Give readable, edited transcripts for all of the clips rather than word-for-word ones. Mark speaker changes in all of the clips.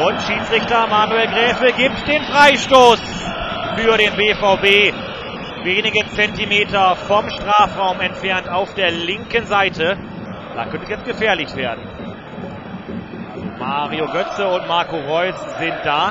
Speaker 1: Und Schiedsrichter Manuel Gräfe gibt den Freistoß für den BVB. Wenige Zentimeter vom Strafraum entfernt auf der linken Seite. Da könnte es jetzt gefährlich werden. Also Mario Götze und Marco Reus sind da.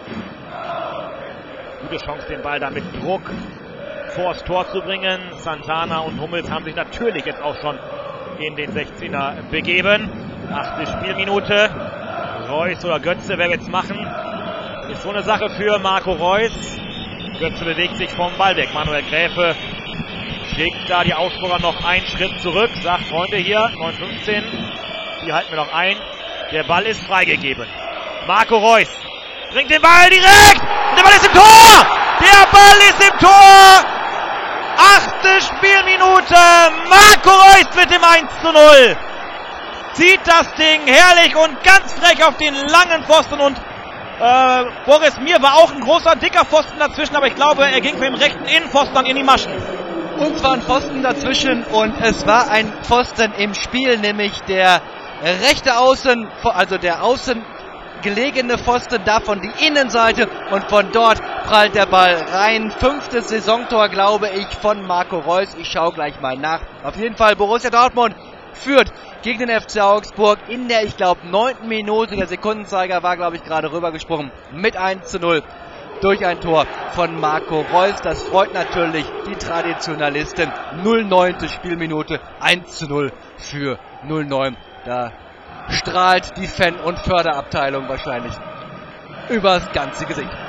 Speaker 1: Gute Chance, den Ball da mit Druck vors Tor zu bringen. Santana und Hummels haben sich natürlich jetzt auch schon in den 16er begeben. 8. Spielminute. Reus oder Götze, wer wird's machen? Ist so eine Sache für Marco Reus. Götze bewegt sich vom Ball weg. Manuel Gräfe schlägt da die Augsburger noch einen Schritt zurück. Sagt, Freunde, hier, 9:15, die halten wir noch ein. Der Ball ist freigegeben. Marco Reus bringt den Ball direkt. Und der Ball ist im Tor! Der Ball ist im Tor! 8. Spielminute. Marco Reus mit dem 1:0. Zieht das Ding herrlich und ganz frech auf den langen Pfosten und Boris, mir war auch ein großer, dicker Pfosten dazwischen, aber ich glaube, er ging für den rechten Innenpfosten dann in die Maschen.
Speaker 2: Uns war ein Pfosten dazwischen und es war ein Pfosten im Spiel, nämlich der rechte Außen, also der außen gelegene Pfosten, davon die Innenseite und von dort prallt der Ball rein. 5. Saisontor, glaube ich, von Marco Reus. Ich schaue gleich mal nach. Auf jeden Fall Borussia Dortmund führt gegen den FC Augsburg in der, ich glaube, 9. Minute. Der Sekundenzeiger war, glaube ich, gerade rübergesprungen mit 1:0 durch ein Tor von Marco Reus. Das freut natürlich die Traditionalisten. 09. Spielminute, 1:0 für 09. Da strahlt die Fan- und Förderabteilung wahrscheinlich übers ganze Gesicht.